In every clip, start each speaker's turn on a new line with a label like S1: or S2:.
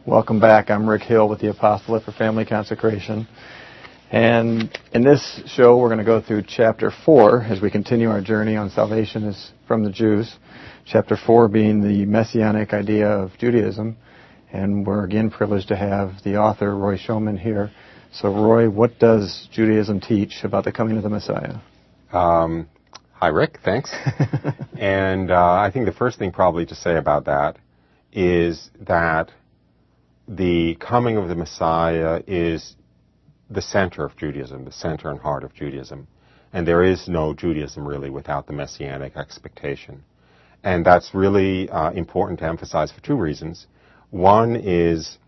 S1: Welcome back. I'm Rick Hill with the Apostolate for Family Consecration. And in this show, we're going to go through Chapter 4 as we continue our journey on salvation from the Jews. Chapter 4 being the messianic idea of Judaism. And we're again privileged to have the author, Roy Schoeman, here. So, Roy, what does Judaism teach about the coming of the Messiah?
S2: Hi, Rick. Thanks. And I think the first thing probably to say about that is that the coming of the Messiah is the center of Judaism, the center and heart of Judaism. And there is no Judaism really without the messianic expectation. And that's really important to emphasize for two reasons. One is,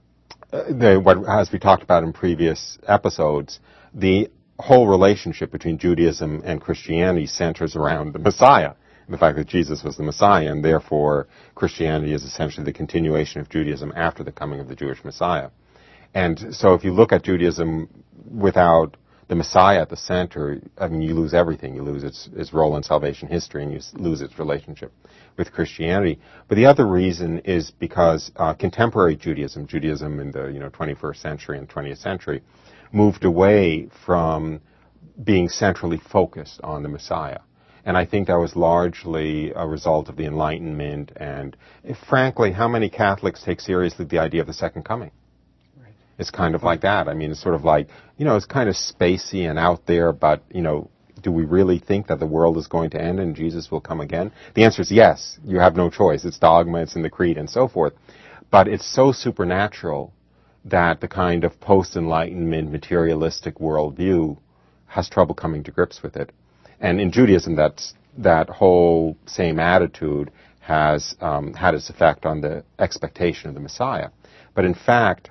S2: as we talked about in previous episodes, the whole relationship between Judaism and Christianity centers around the Messiah. The fact that Jesus was the Messiah, and therefore Christianity is essentially the continuation of Judaism after the coming of the Jewish Messiah. And so if you look at Judaism without the Messiah at the center, I mean, you lose everything. You lose its role in salvation history, and you lose its relationship with Christianity. But the other reason is because contemporary Judaism in the 21st century and 20th century, moved away from being centrally focused on the Messiah. And I think that was largely a result of the Enlightenment and, frankly, how many Catholics take seriously the idea of the second coming? Right. It's kind of like that. I mean, it's sort of like, it's kind of spacey and out there, but, do we really think that the world is going to end and Jesus will come again? The answer is yes. You have no choice. It's dogma, it's in the creed, and so forth. But it's so supernatural that the kind of post-Enlightenment materialistic worldview has trouble coming to grips with it. And in Judaism, that whole same attitude has had its effect on the expectation of the Messiah. But in fact,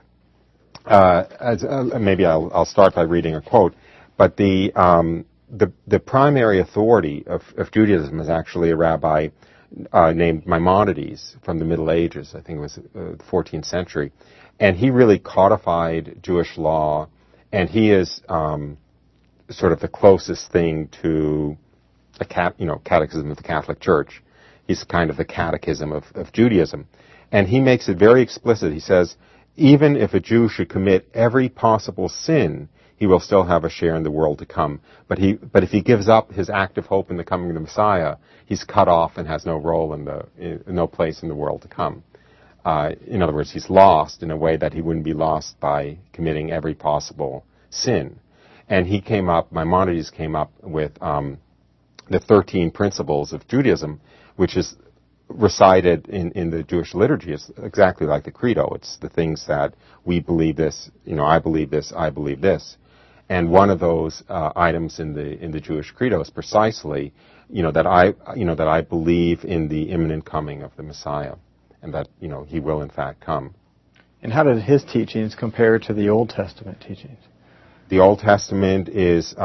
S2: maybe I'll start by reading a quote. But the primary authority of Judaism is actually a rabbi named Maimonides from the Middle Ages. I think it was the 14th century, and he really codified Jewish law, and he is sort of the closest thing to a catechism of the Catholic Church. He's kind of the catechism of Judaism. And he makes it very explicit. He says, even if a Jew should commit every possible sin, he will still have a share in the world to come. But if he gives up his active hope in the coming of the Messiah, he's cut off and has no role no place in the world to come. In other words, he's lost in a way that he wouldn't be lost by committing every possible sin. And Maimonides came up with the 13 principles of Judaism, which is recited in the Jewish liturgy. It's exactly like the Credo. It's the things that we believe this, I believe this, I believe this. And one of those items in the Jewish Credo is precisely, that I believe in the imminent coming of the Messiah, and that, he will in fact come.
S1: And how did his teachings compare to the Old Testament teachings?
S2: The Old Testament is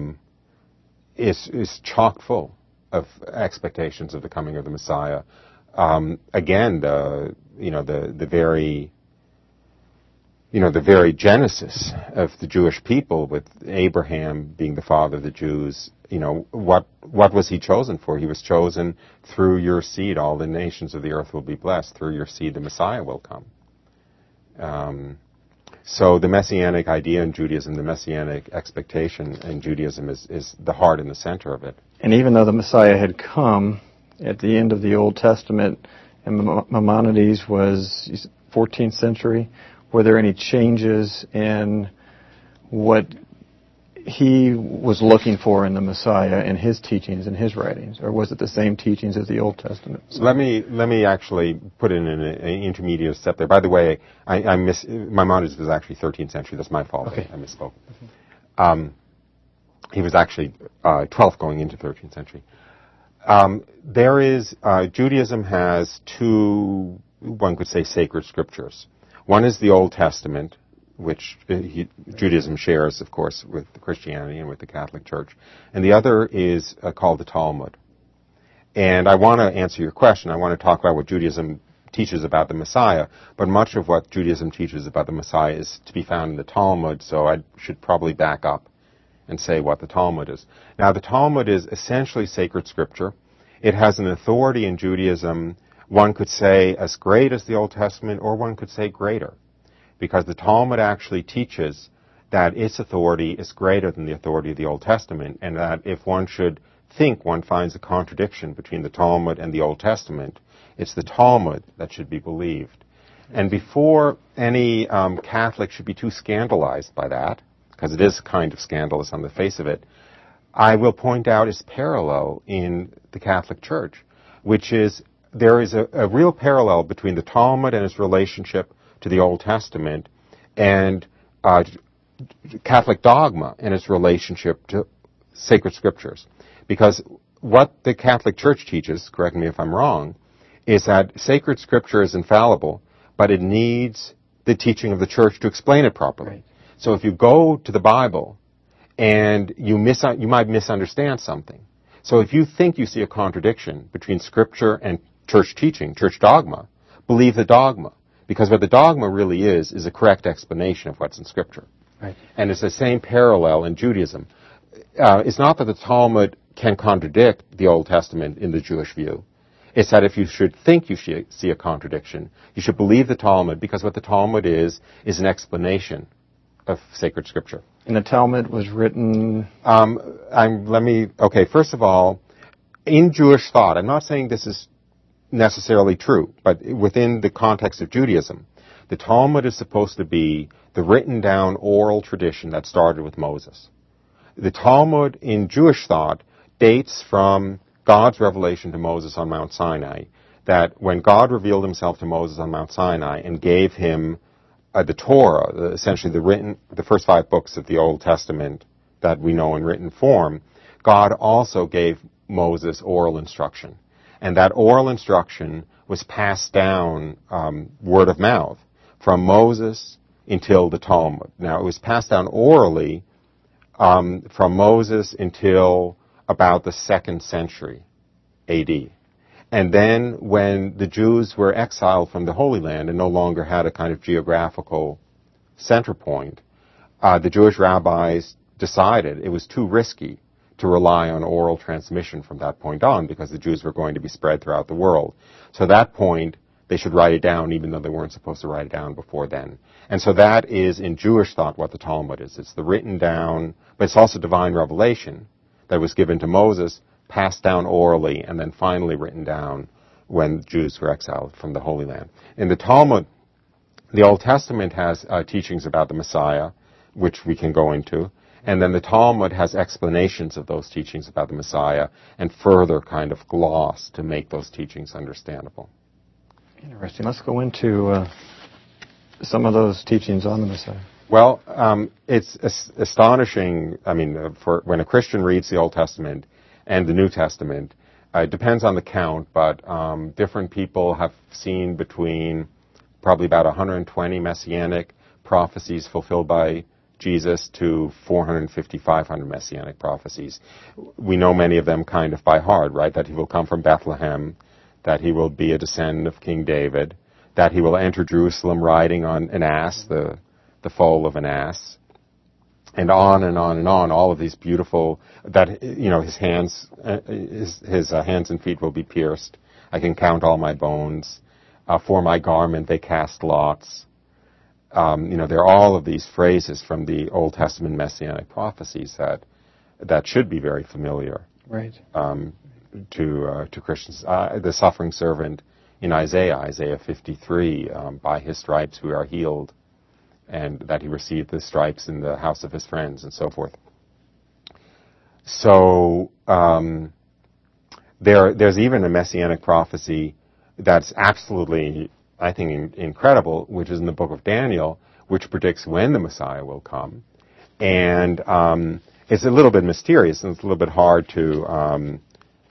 S2: chock full of expectations of the coming of the Messiah. Again, the very genesis of the Jewish people, with Abraham being the father of the Jews. What was he chosen for? He was chosen through your seed. All the nations of the earth will be blessed. Through your seed, the Messiah will come. So the messianic idea in Judaism, the messianic expectation in Judaism is the heart and the center of it.
S1: And even though the Messiah had come at the end of the Old Testament, and Maimonides was 14th century, were there any changes in what he was looking for in the Messiah in his teachings and his writings, or was it the same teachings as the Old Testament?
S2: So let me actually put in an intermediate step there. By the way, Maimonides was actually 13th century. That's my fault. Okay. I misspoke. He was actually 12th going into 13th century. Judaism has two, one could say, sacred scriptures. One is the Old Testament, which Judaism shares, of course, with Christianity and with the Catholic Church. And the other is called the Talmud. And I want to answer your question. I want to talk about what Judaism teaches about the Messiah, but much of what Judaism teaches about the Messiah is to be found in the Talmud, so I should probably back up and say what the Talmud is. Now, the Talmud is essentially sacred scripture. It has an authority in Judaism One could say as great as the Old Testament, or one could say greater, because the Talmud actually teaches that its authority is greater than the authority of the Old Testament, and that if one should think one finds a contradiction between the Talmud and the Old Testament, it's the Talmud that should be believed. And before any Catholic should be too scandalized by that, because it is kind of scandalous on the face of it, I will point out its parallel in the Catholic Church, which is there is a real parallel between the Talmud and its relationship to the Old Testament and Catholic dogma and its relationship to sacred scriptures. Because what the Catholic Church teaches, correct me if I'm wrong, is that sacred scripture is infallible, but it needs the teaching of the Church to explain it properly.
S1: Right.
S2: So if you go to the Bible and you might misunderstand something. So if you think you see a contradiction between Scripture and church teaching, church dogma, believe the dogma. Because what the dogma really is a correct explanation of what's in Scripture.
S1: Right.
S2: And it's the same parallel in Judaism. It's not that the Talmud can contradict the Old Testament in the Jewish view. It's that if you should think you should see a contradiction, you should believe the Talmud, because what the Talmud is an explanation of sacred Scripture.
S1: And the Talmud was written...
S2: First of all, in Jewish thought, I'm not saying this is necessarily true, but within the context of Judaism, the Talmud is supposed to be the written down oral tradition that started with Moses. The Talmud in Jewish thought dates from God's revelation to Moses on Mount Sinai, that when God revealed himself to Moses on Mount Sinai and gave him the Torah, essentially the first 5 books of the Old Testament that we know in written form, God also gave Moses oral instruction. And that oral instruction was passed down word of mouth from Moses until the Talmud. Now, it was passed down orally from Moses until about the 2nd century A.D. And then when the Jews were exiled from the Holy Land and no longer had a kind of geographical center point, the Jewish rabbis decided it was too risky to rely on oral transmission from that point on, because the Jews were going to be spread throughout the world. So at that point, they should write it down, even though they weren't supposed to write it down before then. And so that is, in Jewish thought, what the Talmud is. It's the written down, but it's also divine revelation that was given to Moses, passed down orally, and then finally written down when Jews were exiled from the Holy Land. In the Talmud, the Old Testament has teachings about the Messiah, which we can go into, and then the Talmud has explanations of those teachings about the Messiah and further kind of gloss to make those teachings understandable.
S1: Interesting. Let's go into some of those teachings on the Messiah.
S2: Well, it's astonishing. I mean, for when a Christian reads the Old Testament and the New Testament, it depends on the count, but different people have seen between probably about 120 messianic prophecies fulfilled by Jesus to 450, 500 messianic prophecies. We know many of them kind of by heart, right? That he will come from Bethlehem, that he will be a descendant of King David, that he will enter Jerusalem riding on an ass, the foal of an ass, and on and on and on. All of these beautiful, that, you know, his hands and feet will be pierced. I can count all my bones. For my garment they cast lots. There are all of these phrases from the Old Testament messianic prophecies that should be very familiar,
S1: right,
S2: to Christians. The suffering servant in Isaiah 53, by his stripes we are healed, and that he received the stripes in the house of his friends, and so forth. So there's even a messianic prophecy that's absolutely, I think, incredible, which is in the book of Daniel, which predicts when the Messiah will come. And it's a little bit mysterious, and it's a little bit hard to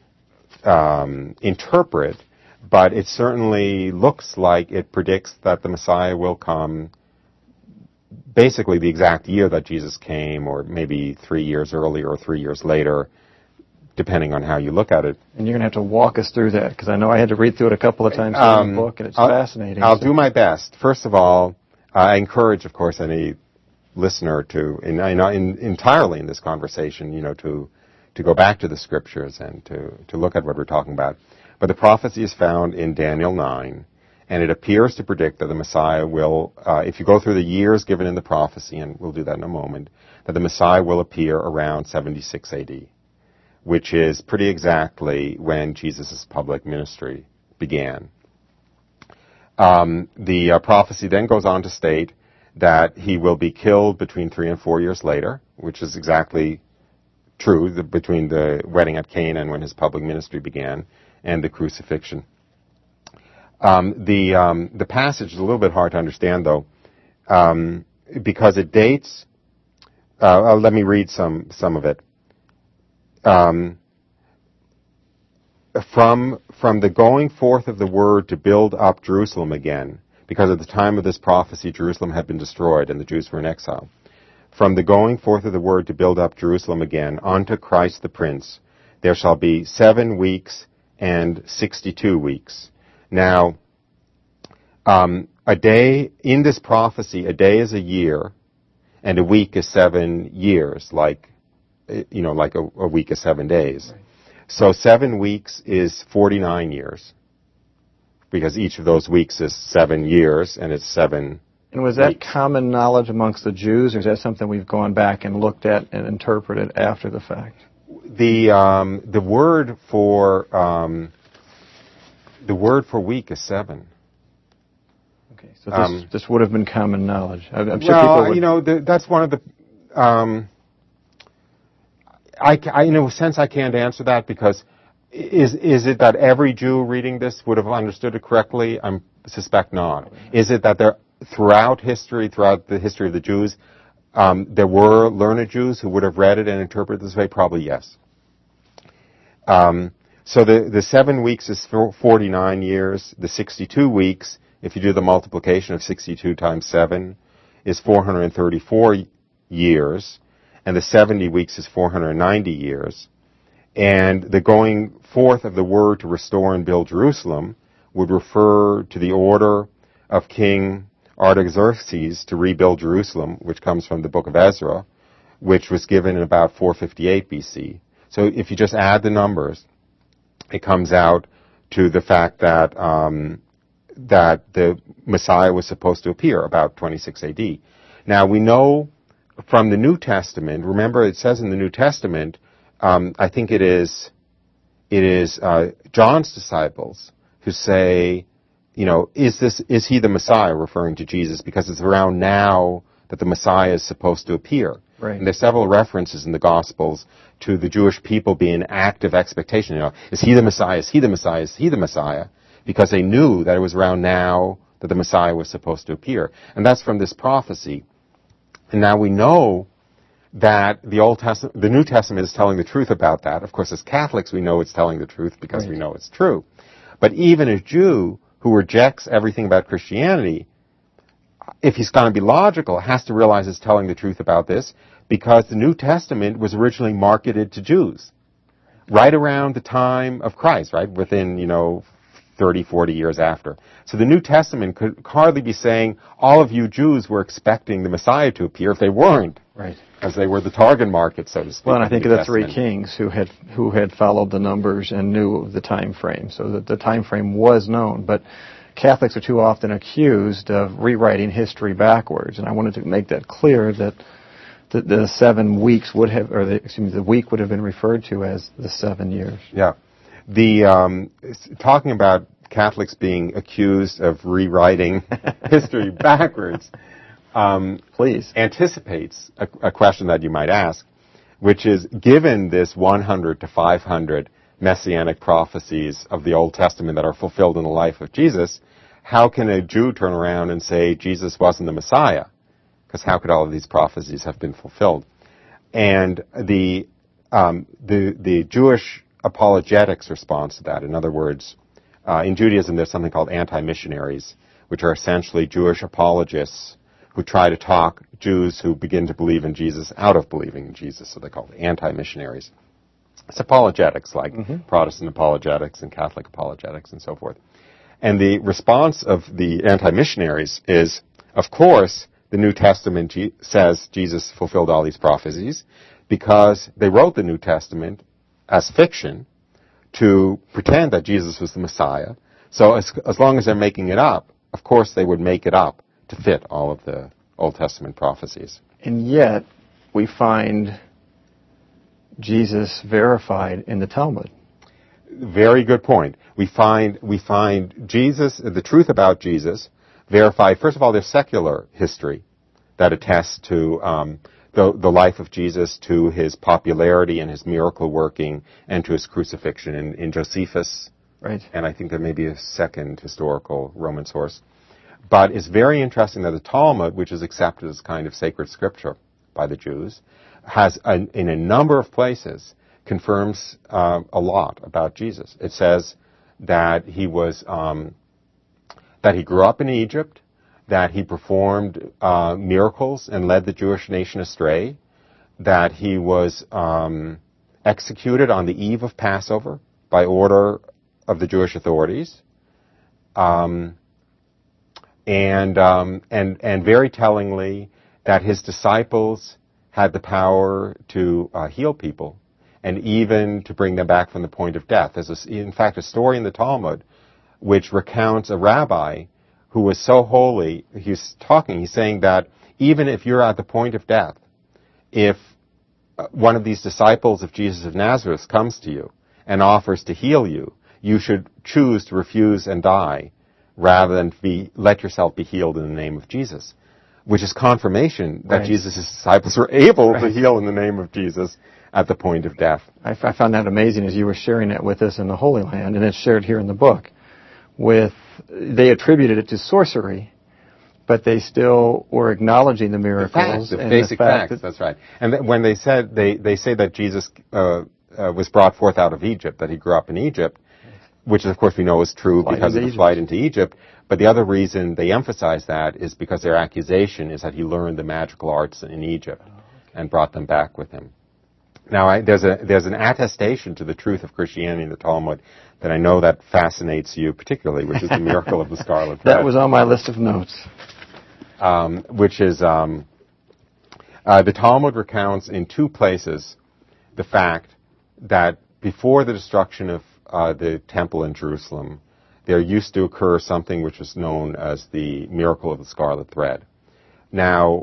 S2: interpret, but it certainly looks like it predicts that the Messiah will come basically the exact year that Jesus came, or maybe 3 years earlier or 3 years later, depending on how you look at it.
S1: And you're going to have to walk us through that, because I know I had to read through it a couple of times in the book, and it's fascinating.
S2: I'll do my best. First of all, I encourage, of course, any listener to, entirely in this conversation, to go back to the Scriptures and to look at what we're talking about. But the prophecy is found in Daniel 9, and it appears to predict that the Messiah will, if you go through the years given in the prophecy, and we'll do that in a moment, that the Messiah will appear around 76 AD, which is pretty exactly when Jesus' public ministry began. The prophecy then goes on to state that he will be killed between 3 and 4 years later, which is exactly true between the wedding at Cana and when his public ministry began, and the crucifixion. The passage is a little bit hard to understand, though, because it dates. Let me read some of it. From the going forth of the word to build up Jerusalem again, because at the time of this prophecy, Jerusalem had been destroyed and the Jews were in exile. From the going forth of the word to build up Jerusalem again, unto Christ the Prince, there shall be 7 weeks and 62 weeks. Now, a day, in this prophecy, a day is a year, and a week is 7 years, like a week is 7 days. Right. So 7 weeks is 49 years, because each of those weeks is 7 years, and it's 7
S1: And was that
S2: weeks.
S1: common knowledge amongst the Jews, or is that something we've gone back and looked at and interpreted after the fact?
S2: The word for week is 7.
S1: Okay, so this would have been common knowledge. I'm sure people would...
S2: that's one of the... in a sense, I can't answer that, because is it that every Jew reading this would have understood it correctly? I suspect not. Is it that throughout the history of the Jews, there were learned Jews who would have read it and interpreted it this way? Probably yes. So the 7 weeks is 49 years. The 62 weeks, if you do the multiplication of 62 times 7, is 434 years. And the 70 weeks is 490 years. And the going forth of the word to restore and build Jerusalem would refer to the order of King Artaxerxes to rebuild Jerusalem, which comes from the book of Ezra, which was given in about 458 BC. So if you just add the numbers, it comes out to the fact that that the Messiah was supposed to appear about 26 AD. Now we know from the New Testament, remember it says in the New Testament, I think it is John's disciples who say, is he the Messiah, referring to Jesus, because it's around now that the Messiah is supposed to appear.
S1: Right.
S2: And there's several references in the Gospels to the Jewish people being in active expectation. Is he the Messiah? Is he the Messiah? Is he the Messiah? Because they knew that it was around now that the Messiah was supposed to appear. And that's from this prophecy. And now we know that the New Testament is telling the truth about that. Of course, as Catholics, we know it's telling the truth because we know it's true. But even a Jew who rejects everything about Christianity, if he's going to be logical, has to realize it's telling the truth about this, because the New Testament was originally marketed to Jews right around the time of Christ, right? Within, 30, 40 years after. So the New Testament could hardly be saying all of you Jews were expecting the Messiah to appear if they weren't.
S1: Right.
S2: Because they were the target market, so to speak.
S1: Well, and I think of the 3 kings who had followed the numbers and knew the time frame, so that the time frame was known. But Catholics are too often accused of rewriting history backwards, and I wanted to make that clear that the 7 weeks would have, the week would have been referred to as the 7 years.
S2: Yeah. Talking about Catholics being accused of rewriting history backwards,
S1: please,
S2: anticipates a question that you might ask, which is, given this 100 to 500 messianic prophecies of the Old Testament that are fulfilled in the life of Jesus, how can a Jew turn around and say Jesus wasn't the Messiah? Because how could all of these prophecies have been fulfilled? And the Jewish apologetics response to that, in other words, in Judaism there's something called anti-missionaries, which are essentially Jewish apologists who try to talk Jews who begin to believe in Jesus out of believing in Jesus, so they call it anti-missionaries. It's apologetics, like Protestant apologetics and Catholic apologetics and so forth. And the response of the anti-missionaries is, of course, the New Testament says Jesus fulfilled all these prophecies, because they wrote the New Testament as fiction to pretend that Jesus was the Messiah. So as long as they're making it up, of course they would make it up to fit all of the Old Testament prophecies.
S1: And yet, we find Jesus verified in the Talmud.
S2: Very good point. We find Jesus, the truth about Jesus, verified. First of all, there's secular history that attests to the life of Jesus, to his popularity and his miracle working, and to his crucifixion in Josephus.
S1: Right.
S2: And I think there may be a second historical Roman source. But it's very interesting that the Talmud, which is accepted as kind of sacred scripture by the Jews, has in a number of places confirms a lot about Jesus. It says that he was that he grew up in Egypt, that he performed miracles and led the Jewish nation astray, that he was executed on the eve of Passover by order of the Jewish authorities, and very tellingly that his disciples had the power to heal people and even to bring them back from the point of death. There's, in fact, a story in the Talmud which recounts a rabbi who was so holy, he's saying that even if you're at the point of death, if one of these disciples of Jesus of Nazareth comes to you and offers to heal you, you should choose to refuse and die rather than let yourself be healed in the name of Jesus, which is confirmation that
S1: Right.
S2: Jesus' disciples were able to heal in the name of Jesus at the point of death.
S1: I found that amazing as you were sharing it with us in the Holy Land, and it's shared here in the book. They attributed it to sorcery, but they still were acknowledging the miracles.
S2: The basic facts, that's right. And when they say that Jesus was brought forth out of Egypt, that he grew up in Egypt, which of course we know is true because of the flight into Egypt. But the other reason they emphasize that is because their accusation is that he learned the magical arts in Egypt and brought them back with him. Now, there's an attestation to the truth of Christianity in the Talmud that I know that fascinates you particularly, which is the miracle of the scarlet thread.
S1: That was on my list of notes.
S2: Which is the Talmud recounts in two places the fact that before the destruction of the temple in Jerusalem, there used to occur something which was known as the miracle of the scarlet thread. Now,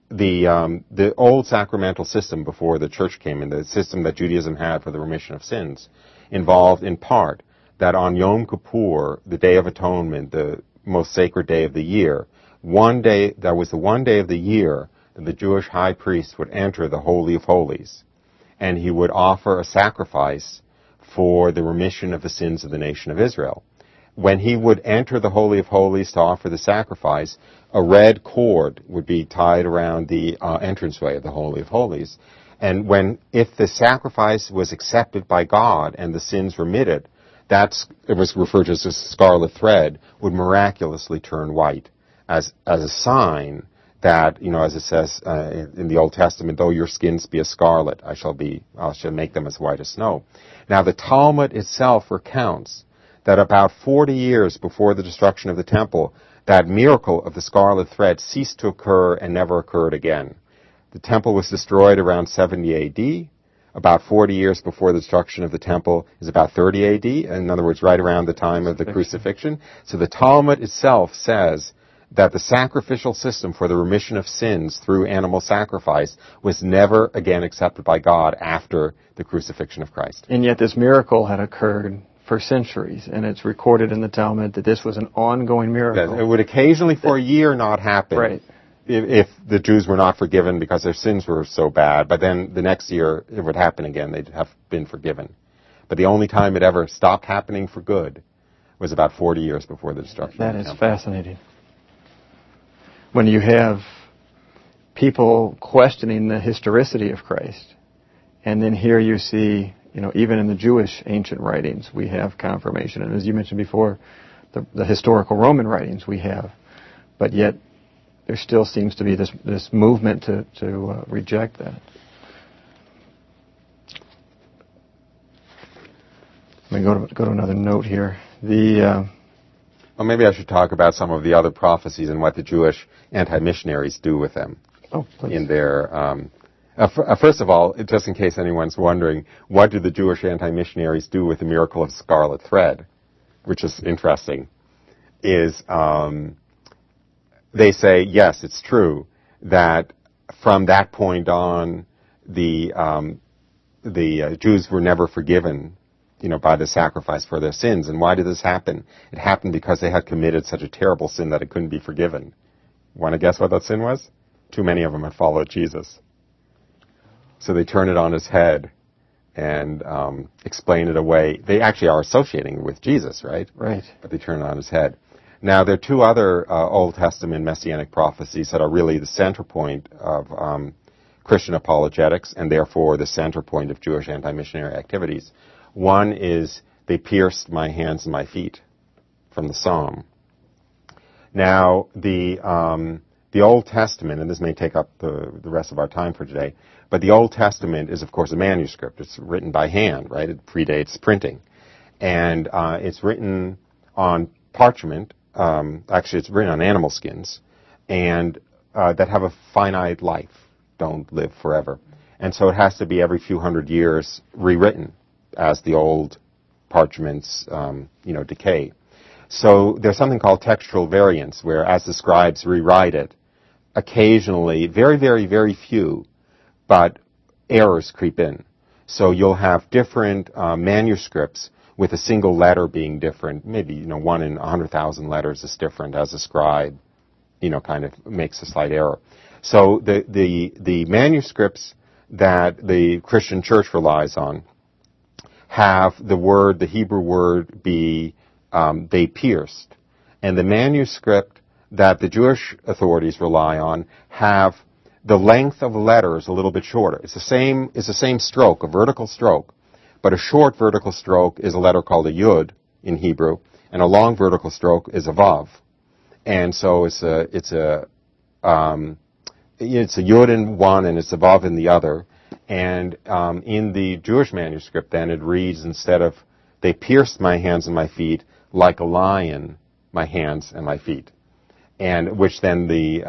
S2: the old sacramental system before the church came in, the system that Judaism had for the remission of sins, involved in part that on Yom Kippur, the Day of Atonement, the most sacred day of the year, that was the one day of the year that the Jewish high priest would enter the Holy of Holies, and he would offer a sacrifice for the remission of the sins of the nation of Israel. When he would enter the Holy of Holies to offer the sacrifice, a red cord would be tied around the entranceway of the Holy of Holies. And if the sacrifice was accepted by God and the sins remitted, it was referred to as a scarlet thread, would miraculously turn white as a sign that, as it says in the Old Testament, though your skins be as scarlet, I shall make them as white as snow. Now, the Talmud itself recounts that about 40 years before the destruction of the temple, that miracle of the scarlet thread ceased to occur and never occurred again. The temple was destroyed around 70 A.D. About 40 years before the destruction of the temple is about 30 A.D., in other words, right around the time of the crucifixion. So the Talmud itself says that the sacrificial system for the remission of sins through animal sacrifice was never again accepted by God after the crucifixion of Christ.
S1: And yet this miracle had occurred for centuries, and it's recorded in the Talmud that this was an ongoing miracle.
S2: It would occasionally for a year not happen.
S1: Right.
S2: If the Jews were not forgiven because their sins were so bad, but then the next year it would happen again. They'd have been forgiven. But the only time it ever stopped happening for good was about 40 years before the destruction of the temple.
S1: That is fascinating. When you have people questioning the historicity of Christ, and then here you see, even in the Jewish ancient writings, we have confirmation. And as you mentioned before, the historical Roman writings we have. But yet, there still seems to be this movement to reject that. Let me go to another note here.
S2: Well, maybe I should talk about some of the other prophecies and what the Jewish anti-missionaries do with them.
S1: Oh, please.
S2: In their First of all, just in case anyone's wondering, what did the Jewish anti-missionaries do with the miracle of scarlet thread? Which is interesting. They say, yes, it's true that from that point on, the Jews were never forgiven, by the sacrifice for their sins. And why did this happen? It happened because they had committed such a terrible sin that it couldn't be forgiven. Want to guess what that sin was? Too many of them had followed Jesus. So they turn it on his head and explain it away. They actually are associating with Jesus, right?
S1: Right.
S2: But they turn it on his head. Now, there are two other Old Testament messianic prophecies that are really the center point of Christian apologetics and therefore the center point of Jewish anti-missionary activities. One is, they pierced my hands and my feet, from the Psalm. Now, the Old Testament, and this may take up the rest of our time for today, but the Old Testament is, of course, a manuscript. It's written by hand, right? It predates printing. And it's written on parchment. Actually, it's written on animal skins, and that have a finite life, don't live forever. And so it has to be every few hundred years rewritten as the old parchments, decay. So there's something called textual variants, where as the scribes rewrite it, occasionally, very, very, very few, but errors creep in. So you'll have different manuscripts with a single letter being different. Maybe, 1 in 100,000 letters is different as a scribe, kind of makes a slight error. So the manuscripts that the Christian church relies on have the Hebrew word be, they pierced. And the manuscript that the Jewish authorities rely on have the length of the letters a little bit shorter. It's the same stroke, a vertical stroke, but a short vertical stroke is a letter called a yud in Hebrew, and a long vertical stroke is a vav. And so it's a yud in one and it's a vav in the other. And in the Jewish manuscript, then, it reads, instead of, they pierced my hands and my feet, like a lion, my hands and my feet. And which then the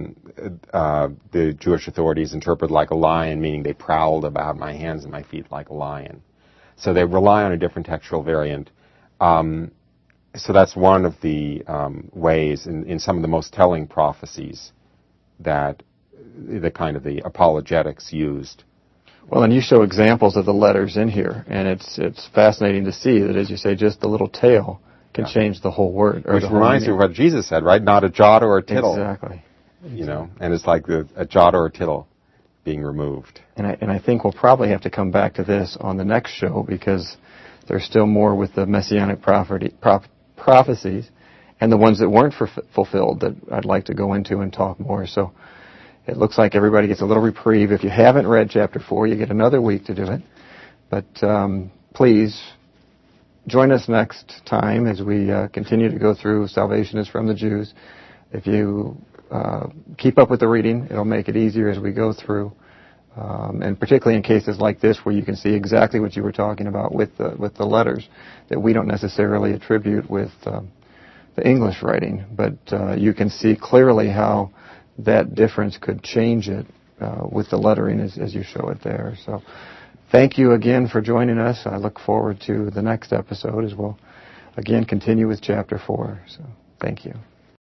S2: Jewish authorities interpret like a lion, meaning they prowled about my hands and my feet like a lion. So they rely on a different textual variant. So that's one of the ways in some of the most telling prophecies that the apologetics used.
S1: Well, and you show examples of the letters in here, and it's fascinating to see that, as you say, just the little tail can change the whole word.
S2: Which reminds you of what Jesus said, right? Not a jot or a tittle.
S1: Exactly.
S2: And it's like a jot or a tittle being removed.
S1: And I think we'll probably have to come back to this on the next show, because there's still more with the messianic prophecies and the ones that weren't fulfilled that I'd like to go into and talk more. So it looks like everybody gets a little reprieve. If you haven't read chapter 4, you get another week to do it. But please join us next time as we continue to go through Salvation is from the Jews. If you keep up with the reading, it'll make it easier as we go through. And particularly in cases like this, where you can see exactly what you were talking about with the letters that we don't necessarily attribute with the English writing. But you can see clearly how that difference could change it with the lettering as you show it there. So thank you again for joining us. I look forward to the next episode as we'll again continue with chapter 4. So thank you.